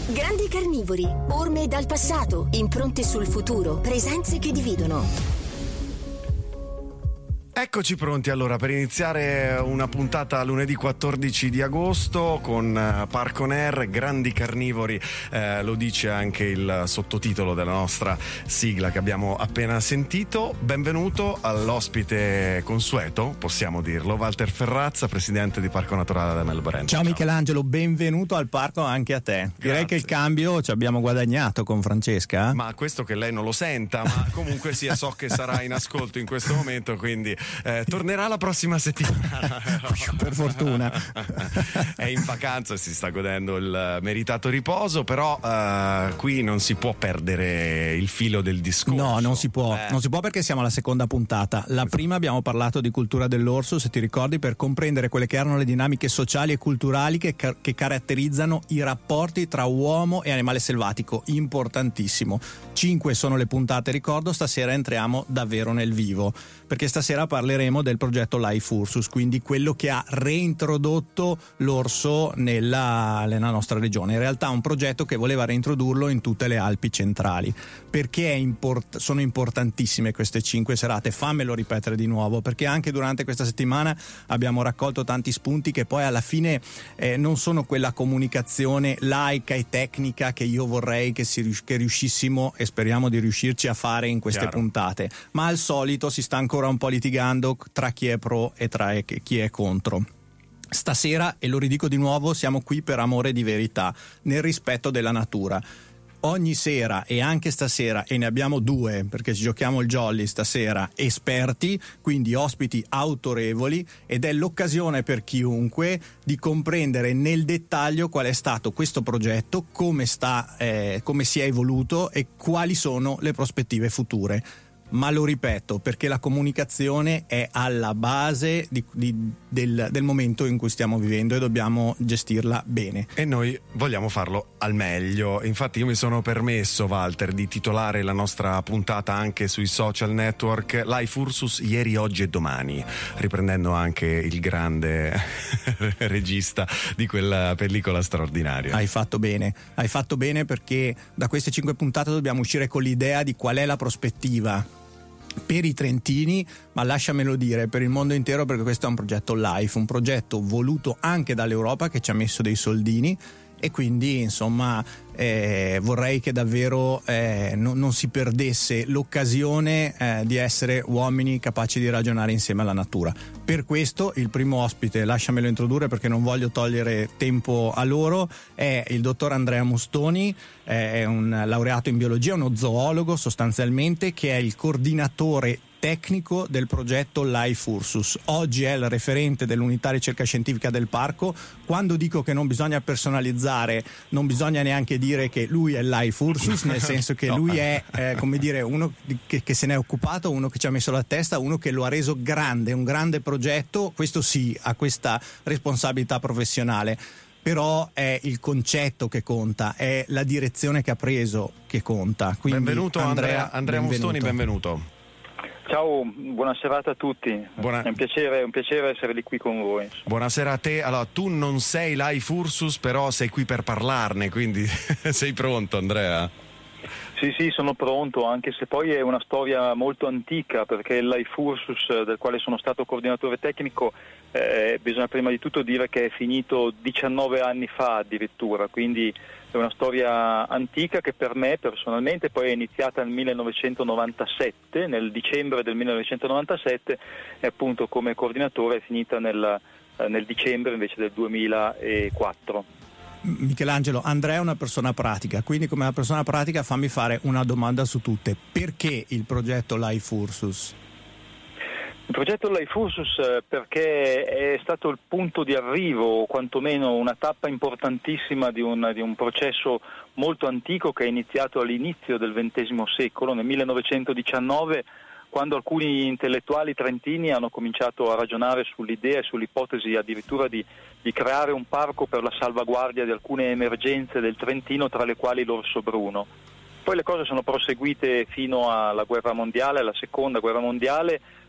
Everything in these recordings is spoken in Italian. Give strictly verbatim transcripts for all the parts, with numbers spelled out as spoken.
Grandi carnivori, orme dal passato, impronte sul futuro, presenze che dividono. Eccoci pronti allora per iniziare una puntata lunedì quattordici di agosto con Park on Air, grandi carnivori, eh, lo dice anche il sottotitolo della nostra sigla che abbiamo appena sentito. Benvenuto all'ospite consueto, possiamo dirlo, Walter Ferrazza, presidente di Parco Naturale da Melbourne. Ciao, ciao Michelangelo, benvenuto al parco anche a te. Direi Grazie. Che il cambio ci abbiamo guadagnato con Francesca. Ma questo che lei non lo senta, ma comunque sia, so che sarà in ascolto in questo momento, quindi Eh, tornerà la prossima settimana. Per fortuna. È in vacanza e si sta godendo il meritato riposo, però eh, qui non si può perdere il filo del discorso. No, non si può, eh. non si può perché siamo alla seconda puntata. La prima abbiamo parlato di cultura dell'orso, se ti ricordi, per comprendere quelle che erano le dinamiche sociali e culturali che, che caratterizzano i rapporti tra uomo e animale selvatico. Importantissimo. Cinque sono le puntate, ricordo, stasera entriamo davvero nel vivo, perché stasera parleremo del progetto Life Ursus, quindi quello che ha reintrodotto l'orso nella, nella nostra regione. In realtà è un progetto che voleva reintrodurlo in tutte le Alpi centrali. Perché è import- sono importantissime queste cinque serate? Fammelo ripetere di nuovo, perché anche durante questa settimana abbiamo raccolto tanti spunti che poi alla fine eh, non sono quella comunicazione laica e tecnica che io vorrei che, si, che riuscissimo e speriamo di riuscirci a fare in queste Chiaro. puntate, ma al solito si sta ancora un po' litigando tra chi è pro e tra chi è contro. Stasera, e lo ridico di nuovo, siamo qui per amore di verità, nel rispetto della natura. Ogni sera e anche stasera, e ne abbiamo due perché ci giochiamo il jolly stasera, esperti, quindi ospiti autorevoli, ed è l'occasione per chiunque di comprendere nel dettaglio qual è stato questo progetto, come sta, eh, come si è evoluto e quali sono le prospettive future. Ma lo ripeto perché la comunicazione è alla base di, di, del, del momento in cui stiamo vivendo e dobbiamo gestirla bene. E noi vogliamo farlo al meglio. Infatti io mi sono permesso, Walter, di titolare la nostra puntata anche sui social network Life Ursus ieri, oggi e domani, riprendendo anche il grande regista di quella pellicola straordinaria. Hai fatto bene, hai fatto bene perché da queste cinque puntate dobbiamo uscire con l'idea di qual è la prospettiva per i trentini, ma lasciamelo dire per il mondo intero, perché questo è un progetto Life, un progetto voluto anche dall'Europa che ci ha messo dei soldini, e quindi insomma eh, vorrei che davvero eh, no, non si perdesse l'occasione eh, di essere uomini capaci di ragionare insieme alla natura. Per questo il primo ospite, lasciamelo introdurre perché non voglio togliere tempo a loro, è il dottor Andrea Mustoni, è un laureato in biologia, uno zoologo sostanzialmente, che è il coordinatore tecnico del progetto Life Ursus. Oggi è il referente dell'unità ricerca scientifica del parco. Quando dico che non bisogna personalizzare, non bisogna neanche dire che lui è Life Ursus, nel senso che no. lui è eh, come dire uno che, che se ne è occupato, uno che ci ha messo la testa, uno che lo ha reso grande, un grande progetto. Questo sì, ha questa responsabilità professionale. Però è il concetto che conta, è la direzione che ha preso che conta. Quindi, benvenuto Andrea, Andrea benvenuto. Mustoni, benvenuto. Ciao, buona serata a tutti. Buona... È un piacere, è un piacere essere lì qui con voi. Buonasera a te. Allora, tu non sei Life Ursus, però sei qui per parlarne, quindi sei pronto, Andrea? Sì, sì, sono pronto, anche se poi è una storia molto antica, perché il Life Ursus, del quale sono stato coordinatore tecnico, eh, bisogna prima di tutto dire che è finito diciannove anni fa addirittura, quindi è una storia antica che per me personalmente poi è iniziata nel millenovecentonovantasette, nel dicembre del millenovecentonovantasette, e appunto come coordinatore è finita nel, nel dicembre invece del duemilaquattro. Michelangelo, Andrea è una persona pratica, quindi come una persona pratica fammi fare una domanda su tutte. Perché il progetto Life Ursus? Il progetto Life Ursus perché è stato il punto di arrivo, o quantomeno una tappa importantissima di un, di un processo molto antico che è iniziato all'inizio del ventesimo secolo, nel millenovecentodiciannove, quando alcuni intellettuali trentini hanno cominciato a ragionare sull'idea e sull'ipotesi addirittura di, di creare un parco per la salvaguardia di alcune emergenze del Trentino, tra le quali l'orso bruno. Poi le cose sono proseguite fino alla guerra mondiale, alla seconda guerra mondiale,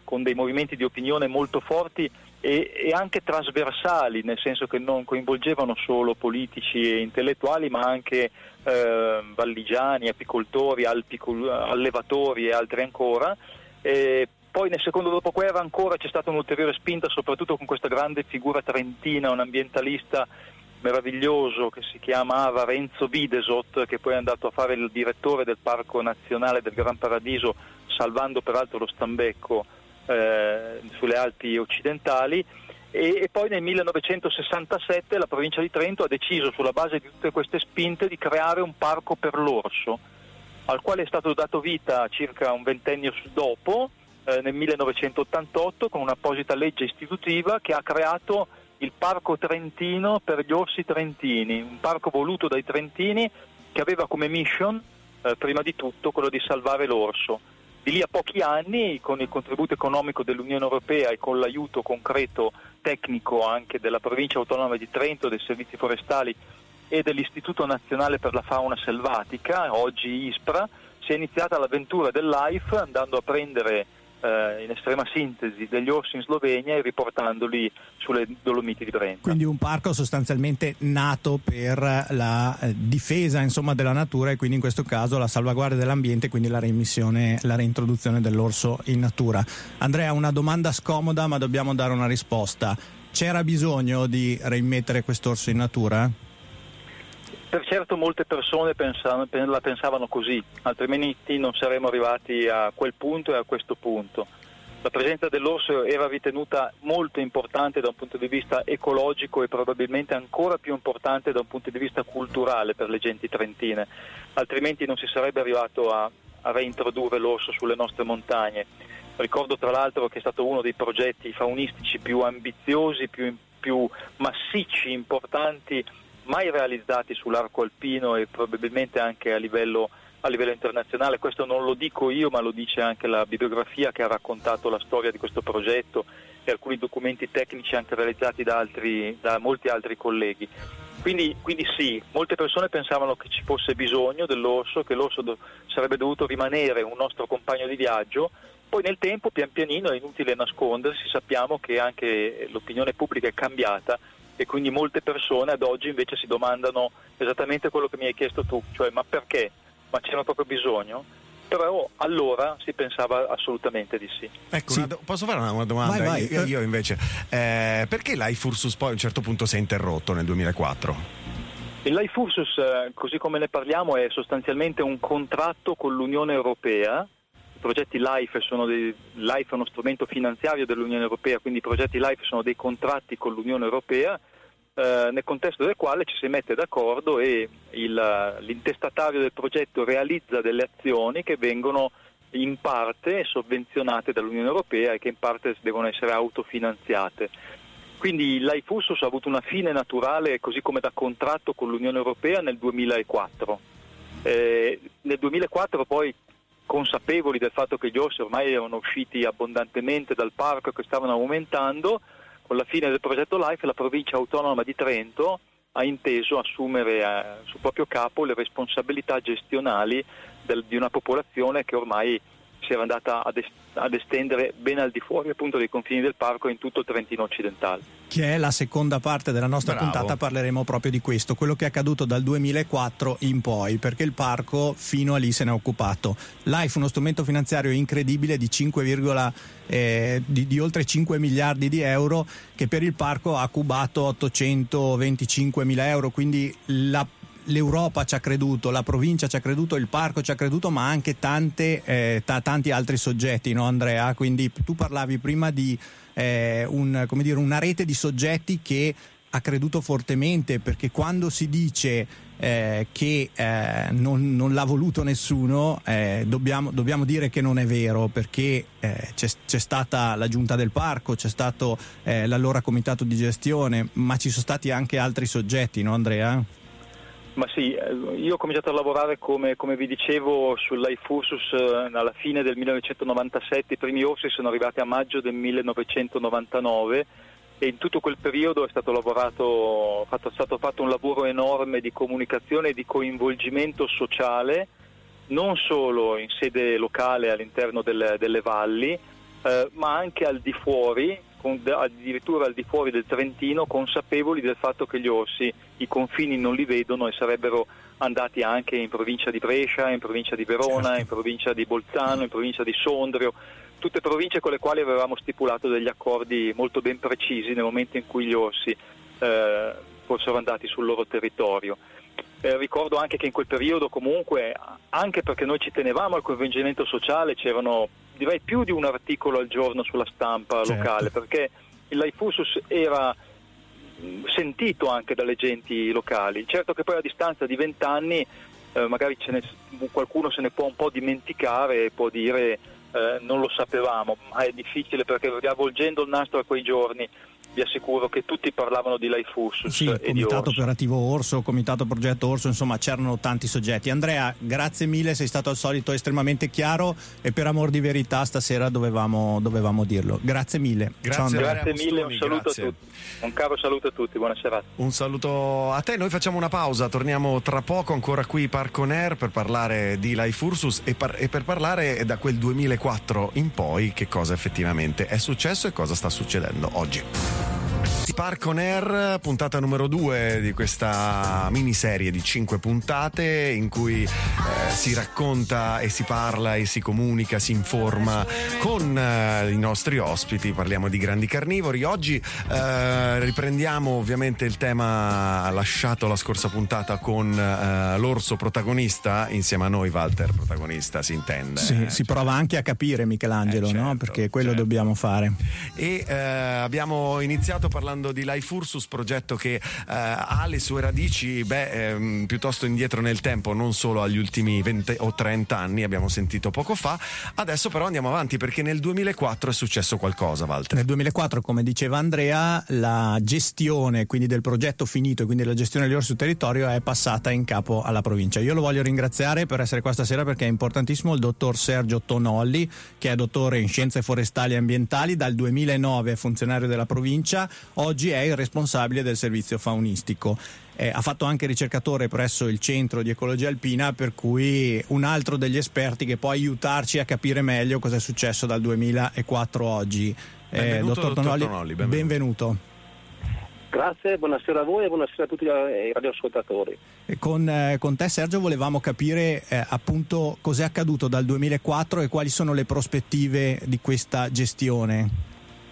con dei movimenti di opinione molto forti e, e anche trasversali, nel senso che non coinvolgevano solo politici e intellettuali, ma anche eh, valligiani, apicoltori, alpicol- allevatori e altri ancora. E poi nel secondo dopoguerra ancora c'è stata un'ulteriore spinta, soprattutto con questa grande figura trentina, un ambientalista meraviglioso che si chiamava Renzo Videsot, che poi è andato a fare il direttore del Parco Nazionale del Gran Paradiso, salvando peraltro lo stambecco eh, sulle Alpi occidentali. E, e poi nel millenovecentosessantasette la provincia di Trento ha deciso, sulla base di tutte queste spinte, di creare un parco per l'orso, al quale è stato dato vita circa un ventennio dopo, eh, nel millenovecentottantotto, con un'apposita legge istitutiva che ha creato il Parco Trentino per gli orsi trentini, un parco voluto dai trentini che aveva come mission, eh, prima di tutto, quello di salvare l'orso. Di lì a pochi anni, con il contributo economico dell'Unione Europea e con l'aiuto concreto tecnico anche della Provincia Autonoma di Trento, dei servizi forestali e dell'Istituto Nazionale per la Fauna Selvatica, oggi ISPRA, si è iniziata l'avventura del LIFE, andando a prendere in estrema sintesi degli orsi in Slovenia e riportandoli sulle Dolomiti di Brenta. Quindi un parco sostanzialmente nato per la difesa, insomma, della natura, e quindi in questo caso la salvaguardia dell'ambiente, quindi la reimmissione, la reintroduzione dell'orso in natura. Andrea, una domanda scomoda, ma dobbiamo dare una risposta. C'era bisogno di reimmettere quest'orso in natura? Per certo molte persone pensavano, la pensavano così, altrimenti non saremmo arrivati a quel punto e a questo punto. La presenza dell'orso era ritenuta molto importante da un punto di vista ecologico e probabilmente ancora più importante da un punto di vista culturale per le genti trentine, altrimenti non si sarebbe arrivato a, a reintrodurre l'orso sulle nostre montagne. Ricordo tra l'altro che è stato uno dei progetti faunistici più ambiziosi, più, più massicci, importanti, mai realizzati sull'arco alpino e probabilmente anche a livello, a livello internazionale. Questo non lo dico io, ma lo dice anche la bibliografia che ha raccontato la storia di questo progetto e alcuni documenti tecnici anche realizzati da, altri, da molti altri colleghi. Quindi, quindi sì, molte persone pensavano che ci fosse bisogno dell'orso, che l'orso do- sarebbe dovuto rimanere un nostro compagno di viaggio. Poi nel tempo, pian pianino, è inutile nascondersi, sappiamo che anche l'opinione pubblica è cambiata e quindi molte persone ad oggi invece si domandano esattamente quello che mi hai chiesto tu, cioè ma perché? Ma c'era proprio bisogno? Però allora si pensava assolutamente di sì. Ecco, Sì. una do- posso fare una, una domanda? Vai, vai. Io, io invece, eh, perché l'I Fursus poi a un certo punto si è interrotto nel duemilaquattro? Il Life Ursus, eh, così come ne parliamo, è sostanzialmente un contratto con l'Unione Europea. I progetti LIFE sono dei, LIFE è uno strumento finanziario dell'Unione Europea, quindi i progetti LIFE sono dei contratti con l'Unione Europea, eh, nel contesto del quale ci si mette d'accordo e il, l'intestatario del progetto realizza delle azioni che vengono in parte sovvenzionate dall'Unione Europea e che in parte devono essere autofinanziate. Quindi il Life Ursus ha avuto una fine naturale, così come da contratto con l'Unione Europea, nel duemilaquattro. Eh, nel duemilaquattro poi, consapevoli del fatto che gli orsi ormai erano usciti abbondantemente dal parco e che stavano aumentando, con la fine del progetto LIFE la provincia autonoma di Trento ha inteso assumere eh, sul proprio capo le responsabilità gestionali del, di una popolazione che ormai si era andata ad, est- ad estendere ben al di fuori appunto dei confini del parco in tutto il Trentino occidentale. Che è la seconda parte della nostra Bravo. puntata, parleremo proprio di questo, quello che è accaduto dal duemilaquattro in poi, perché il parco fino a lì se ne è occupato. LIFE, uno strumento finanziario incredibile di cinque, eh, di, di oltre cinque miliardi di euro, che per il parco ha cubato ottocentoventicinquemila euro, quindi la l'Europa ci ha creduto, la provincia ci ha creduto, il parco ci ha creduto, ma anche tante, eh, t- tanti altri soggetti, no Andrea? Quindi tu parlavi prima di eh, un, come dire, una rete di soggetti che ha creduto fortemente, perché quando si dice eh, che eh, non, non l'ha voluto nessuno, eh, dobbiamo, dobbiamo dire che non è vero, perché eh, c'è, c'è stata la giunta del parco, c'è stato eh, l'allora comitato di gestione, ma ci sono stati anche altri soggetti, no Andrea? Ma sì, io ho cominciato a lavorare come, come vi dicevo sul Life Ursus alla fine del millenovecentonovantasette, i primi orsi sono arrivati a maggio del millenovecentonovantanove e in tutto quel periodo è stato lavorato, fatto, è stato fatto un lavoro enorme di comunicazione e di coinvolgimento sociale, non solo in sede locale all'interno delle, delle valli, eh, ma anche al di fuori, con, addirittura al di fuori del Trentino, consapevoli del fatto che gli orsi i confini non li vedono e sarebbero andati anche in provincia di Brescia, in provincia di Verona, certo. in provincia di Bolzano, in provincia di Sondrio, tutte province con le quali avevamo stipulato degli accordi molto ben precisi nel momento in cui gli orsi eh, fossero andati sul loro territorio. Eh, ricordo anche che in quel periodo comunque, anche perché noi ci tenevamo al coinvolgimento sociale, c'erano direi più di un articolo al giorno sulla stampa certo. locale, perché il Life Ursus era sentito anche dalle genti locali. Certo che poi a distanza di vent'anni eh, magari ce ne, qualcuno se ne può un po' dimenticare e può dire eh, non lo sapevamo, ma è difficile perché avvolgendo il nastro a quei giorni vi assicuro che tutti parlavano di Life Ursus sì, e Comitato di Orso. Operativo Orso, Comitato Progetto Orso, insomma c'erano tanti soggetti. Andrea, grazie mille, sei stato al solito estremamente chiaro e per amor di verità stasera dovevamo, dovevamo dirlo. Grazie mille. Grazie, Ciao, grazie mille, un saluto grazie. a tutti. Un caro saluto a tutti, buona serata. Un saluto a te, noi facciamo una pausa, torniamo tra poco ancora qui Park on Air per parlare di Life Ursus e, par- e per parlare da quel duemilaquattro in poi che cosa effettivamente è successo e cosa sta succedendo oggi. Park on Air, puntata numero due di questa miniserie di cinque puntate in cui eh, si racconta e si parla e si comunica, si informa con eh, i nostri ospiti, parliamo di grandi carnivori. Oggi eh, riprendiamo ovviamente il tema lasciato la scorsa puntata con eh, l'orso protagonista, insieme a noi Walter protagonista, si intende. Sì, eh, si cioè, prova anche a capire Michelangelo, eh, certo, no? Perché quello certo. dobbiamo fare. E eh, abbiamo iniziato parlando di Life Ursus, progetto che eh, ha le sue radici beh, ehm, piuttosto indietro nel tempo, non solo agli ultimi venti o trenta anni, abbiamo sentito poco fa. Adesso però andiamo avanti perché nel duemilaquattro è successo qualcosa, Walter. Nel duemilaquattro, come diceva Andrea, la gestione quindi del progetto finito e quindi la gestione degli orsi sul territorio è passata in capo alla provincia. Io lo voglio ringraziare per essere qua stasera perché è importantissimo il dottor Sergio Tonolli, che è dottore in scienze forestali e ambientali, dal duemilanove è funzionario della provincia, oggi è il responsabile del servizio faunistico. Eh, ha fatto anche ricercatore presso il centro di ecologia alpina, per cui un altro degli esperti che può aiutarci a capire meglio cosa è successo dal duemilaquattro oggi. Eh, dottor, dottor Tonolli, Tonolli benvenuto. benvenuto. Grazie, buonasera a voi e buonasera a tutti i radioascoltatori. E con, eh, con te Sergio volevamo capire eh, appunto cos'è accaduto dal duemilaquattro e quali sono le prospettive di questa gestione.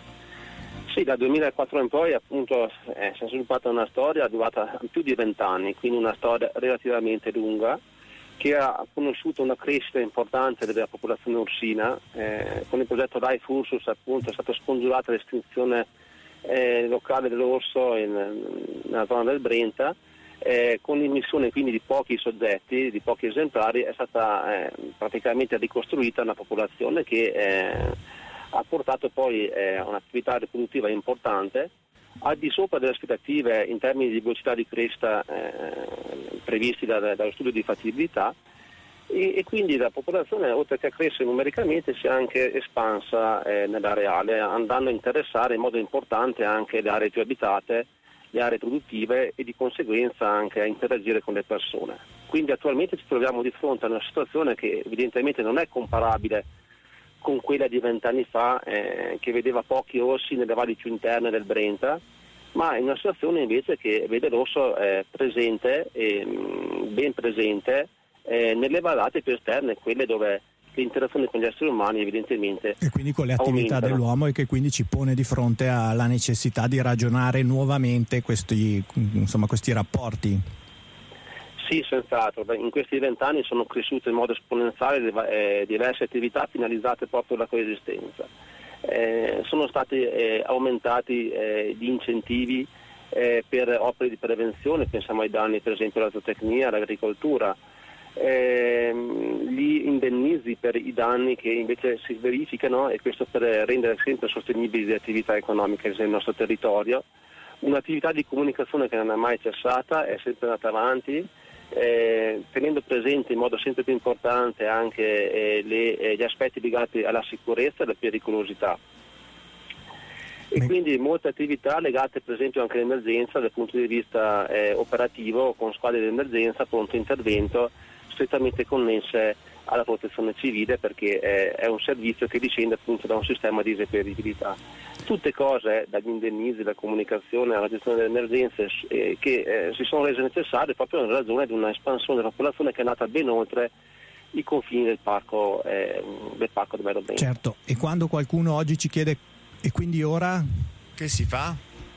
Sì, dal duemilaquattro in poi appunto eh, si è sviluppata una storia durata più di vent'anni, quindi una storia relativamente lunga che ha conosciuto una crescita importante della popolazione orsina. Eh, con il progetto Life Ursus appunto è stata scongiurata l'estinzione eh, locale dell'orso in, nella zona del Brenta, eh, con l'immissione quindi di pochi soggetti, di pochi esemplari, è stata eh, praticamente ricostruita una popolazione che eh, ha portato poi eh, a un'attività riproduttiva importante, al di sopra delle aspettative in termini di velocità di crescita eh, previsti da, dallo studio di fattibilità, e, e quindi la popolazione, oltre che a crescere numericamente, si è anche espansa eh, nell'areale, andando a interessare in modo importante anche le aree più abitate, le aree produttive e di conseguenza anche a interagire con le persone. Quindi attualmente ci troviamo di fronte a una situazione che evidentemente non è comparabile con quella di vent'anni fa, eh, che vedeva pochi orsi nelle valli più interne del Brenta, ma in una situazione invece che vede l'orso eh, presente, eh, ben presente, eh, nelle vallate più esterne, quelle dove l'interazione con gli esseri umani evidentemente e quindi con le attività aumentano. dell'uomo, e che quindi ci pone di fronte alla necessità di ragionare nuovamente questi, insomma, questi rapporti. Sì, senz'altro. In questi vent'anni sono cresciute in modo esponenziale eh, diverse attività finalizzate proprio alla coesistenza. Eh, sono stati eh, aumentati eh, gli incentivi eh, per opere di prevenzione, pensiamo ai danni per esempio alla zootecnia, all'agricoltura, eh, gli indennizi per i danni che invece si verificano, e questo per rendere sempre sostenibili le attività economiche nel nostro territorio. Un'attività di comunicazione che non è mai cessata, è sempre andata avanti, Eh, tenendo presente in modo sempre più importante anche eh, le, eh, gli aspetti legati alla sicurezza e alla pericolosità, e quindi molte attività legate per esempio anche all'emergenza dal punto di vista eh, operativo, con squadre di emergenza, pronto intervento strettamente connesse alla protezione civile, perché è, è un servizio che discende appunto da un sistema di reperibilità. Tutte cose, dagli indennizi, dalla comunicazione alla gestione delle emergenze, eh, che eh, si sono rese necessarie proprio in ragione di una espansione della popolazione che è andata ben oltre i confini del parco, eh, del parco di Melo Brenta. Certo, e quando qualcuno oggi ci chiede e quindi ora che si fa?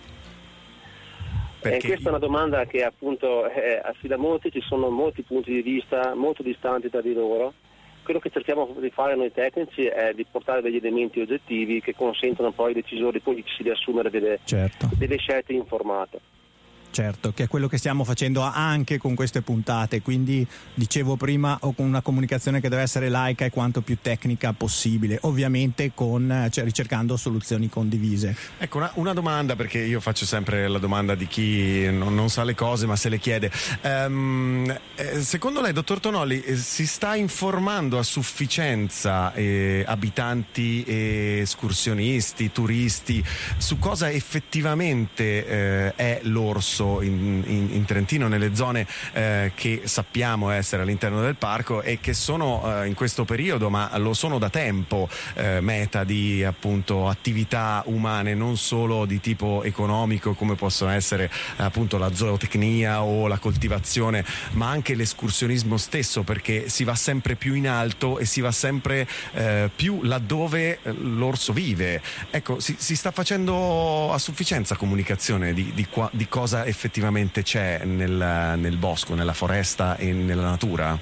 Eh, questa è una domanda che appunto eh, affida molti, ci sono molti punti di vista molto distanti tra di loro. Quello che cerchiamo di fare noi tecnici è di portare degli elementi oggettivi che consentono poi ai decisori politici di assumere delle, certo. delle scelte informate. Certo, che è quello che stiamo facendo anche con queste puntate, quindi dicevo prima, o con una comunicazione che deve essere laica e quanto più tecnica possibile, ovviamente con, cioè, ricercando soluzioni condivise. Ecco, una, una domanda, perché io faccio sempre la domanda di chi non, non sa le cose ma se le chiede. Um, eh, secondo lei, dottor Tonolli, eh, si sta informando a sufficienza eh, abitanti, e escursionisti, turisti su cosa effettivamente eh, è l'orso In, in, in Trentino, nelle zone eh, che sappiamo essere all'interno del parco e che sono eh, in questo periodo, ma lo sono da tempo, eh, meta di appunto attività umane non solo di tipo economico, come possono essere appunto la zootecnia o la coltivazione, ma anche l'escursionismo stesso, perché si va sempre più in alto e si va sempre eh, più laddove l'orso vive. Ecco, si, si sta facendo a sufficienza comunicazione di, di, qua, di cosa effettivamente c'è nel, nel bosco, nella foresta e nella natura?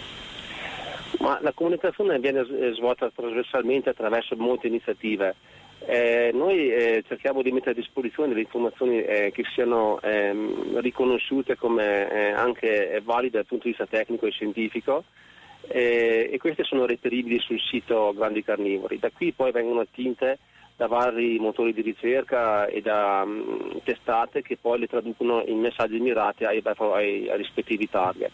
Ma la comunicazione viene svolta trasversalmente attraverso molte iniziative. Eh, noi eh, cerchiamo di mettere a disposizione delle informazioni eh, che siano eh, riconosciute come eh, anche valide dal punto di vista tecnico e scientifico, eh, e queste sono reperibili sul sito Grandi Carnivori. Da qui poi vengono attinte da vari motori di ricerca e da um, testate che poi le traducono in messaggi mirati ai, ai, ai rispettivi target.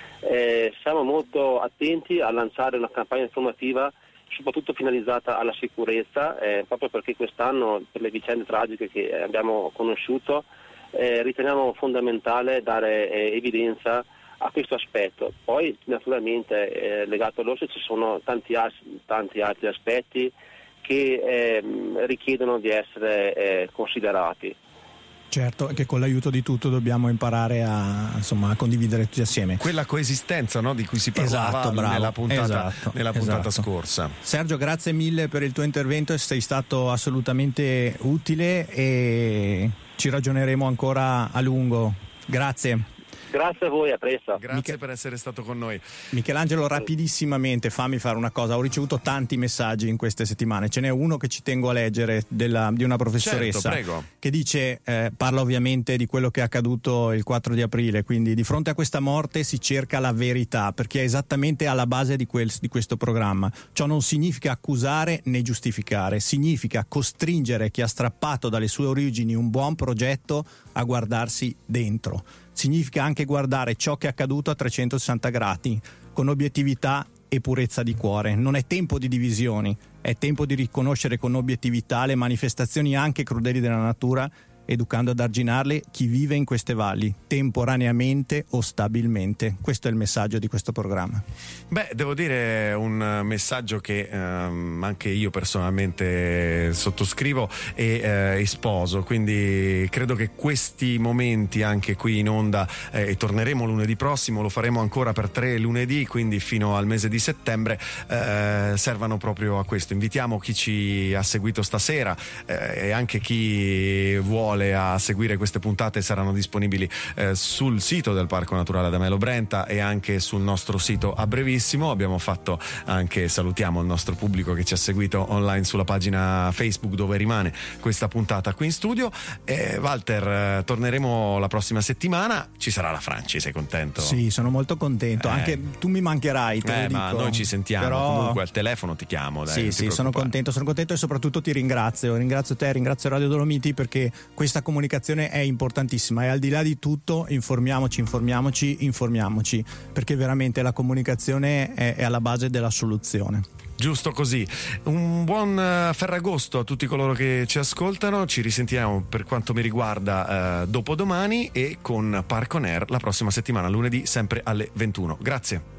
Eh, siamo molto attenti a lanciare una campagna informativa soprattutto finalizzata alla sicurezza, eh, proprio perché quest'anno, per le vicende tragiche che abbiamo conosciuto, eh, riteniamo fondamentale dare eh, evidenza a questo aspetto. Poi naturalmente eh, legato all'orso ci sono tanti, tanti altri aspetti che eh, richiedono di essere eh, considerati. Certo, che con l'aiuto di tutto dobbiamo imparare a, insomma, a condividere tutti assieme. Quella coesistenza, no, di cui si parlava esatto, bravo, nella puntata, esatto, nella puntata esatto. scorsa. Sergio, grazie mille per il tuo intervento, sei stato assolutamente utile e ci ragioneremo ancora a lungo. Grazie. Grazie a voi, a presto. Grazie Mich- per essere stato con noi. Michelangelo, rapidissimamente fammi fare una cosa, ho ricevuto tanti messaggi in queste settimane, ce n'è uno che ci tengo a leggere della, di una professoressa, certo, che dice, eh, parla ovviamente di quello che è accaduto il quattro di aprile, quindi di fronte a questa morte si cerca la verità, perché è esattamente alla base di, quel, di questo programma. Ciò non significa accusare né giustificare, significa costringere chi ha strappato dalle sue origini un buon progetto a guardarsi dentro. Significa anche guardare ciò che è accaduto a trecentosessanta gradi, con obiettività e purezza di cuore. Non è tempo di divisioni, è tempo di riconoscere con obiettività le manifestazioni anche crudeli della natura, educando ad arginarle chi vive in queste valli, temporaneamente o stabilmente. Questo è il messaggio di questo programma. Beh, devo dire un messaggio che ehm, anche io personalmente sottoscrivo e, eh, e sposo, quindi credo che questi momenti anche qui in onda, eh, e torneremo lunedì prossimo, lo faremo ancora per tre lunedì, quindi fino al mese di settembre, eh, servano proprio a questo. Invitiamo chi ci ha seguito stasera eh, e anche chi vuole a seguire queste puntate, saranno disponibili eh, sul sito del Parco Naturale da Melo Brenta e anche sul nostro sito a brevissimo. Abbiamo fatto anche, salutiamo il nostro pubblico che ci ha seguito online sulla pagina Facebook dove rimane questa puntata qui in studio. eh, Walter, eh, torneremo la prossima settimana, ci sarà la Franci, sei contento? Sì, sono molto contento, eh. anche tu mi mancherai, te eh, lo dico. ma noi ci sentiamo, però... comunque al telefono ti chiamo, dai, sì, sì, sono contento, sono contento e soprattutto ti ringrazio, ringrazio te, ringrazio Radio Dolomiti, perché questa comunicazione è importantissima e al di là di tutto informiamoci, informiamoci, informiamoci, perché veramente la comunicazione è, è alla base della soluzione. Giusto così. Un buon Ferragosto a tutti coloro che ci ascoltano. Ci risentiamo, per quanto mi riguarda, eh, dopodomani e con Parco On Air la prossima settimana, lunedì, sempre alle ventuno. Grazie.